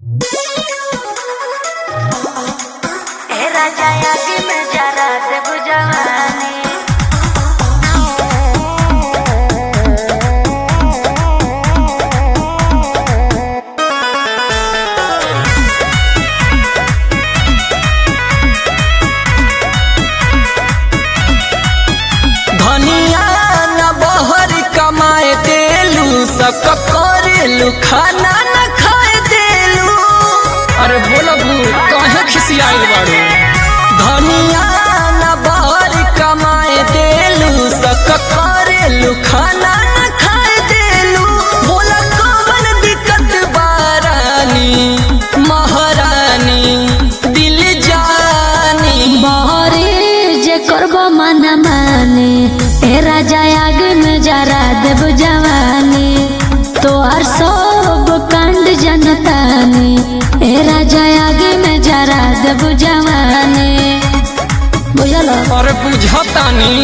राजा यादी में जरा से बुझवानी धनिया न बहर कमाए देलू सब करेलू खाना न खाए देलू। अरे बोलो कहे खिसियाइल बाड़ू। धनिया न बहर कमाए देलू सब करेलू खाना न खाए देलू। बोला कौन दिक्कत बारानी महारानी दिल जानी बहरे जे करबो मन माने ए राजा आगे में जरा देव जवानी तोहर सब कांड जनतानी ए राजा आगे में जरा देव जवानी बुझल। अरे बुझतानी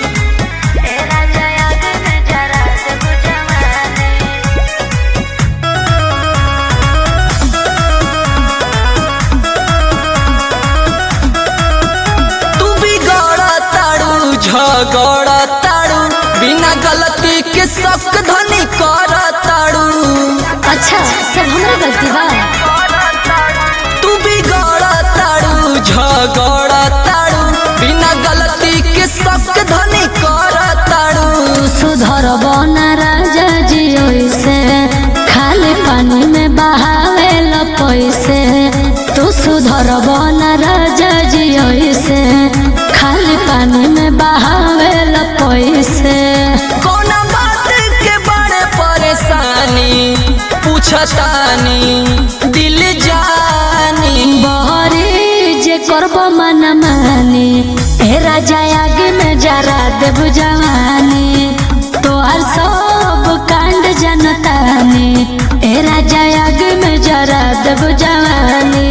झगड़ा ताड़ू बिना गलती के सब धनी कर ताड़ू। अच्छा सब हमरा गलती बा। तू बिगड़ ताड़ू झगड़ा ताड़ू बिना गलती के सब धनी कर ताड़ू। सुधर बना राजा जी ओइसे खाली पानी में बहावे ल पैसे। तू सुधर बना राजा जी ओइसे खाली पानी में बहावे ल पैसे। कौना बात के बड़े परेशानी पूछतानी दिल जानी। बहरे जे करबो मन मानी ए राजा आगे में जरा देव जवानी तोहर सब कांड जनतानी ए राजा आगे में जरा देव जवानी।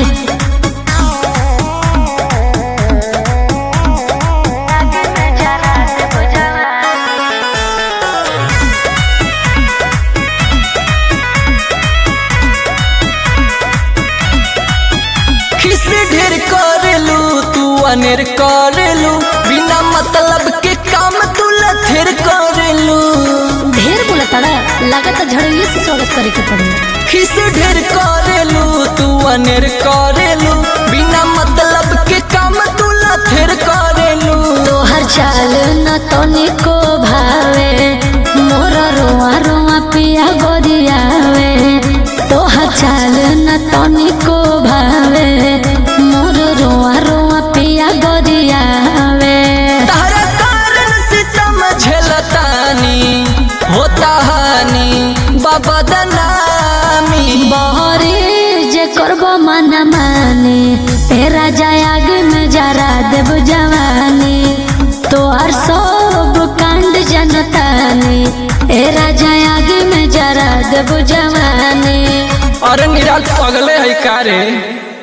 अनेर करेलू बिना मतलब के काम तू लथेर करेलू। ढेर बोला तड़ा लागत झड़िए से स्वागत करे के पड़ी। खिस ढेर करेलू तू अनेर करेलू बिना मतलब के काम तू लथेर करेलू। तोहर चाल न तनी को भावे मोर रोआ रोआ पिया गोदियावे। तोहर चाल न तनी को भावे मोर रोआ रोआ पिया गोदियावे। तारा कारण से समझलतानी होता हानि बदनामी। बहरे जे करबो मन माने ए राजा आगे में जरा देव जवानी तोहर सब कांड जनतानी ए राजा आगे में जरा देव जवानी। अरे निराल पगले है का रे।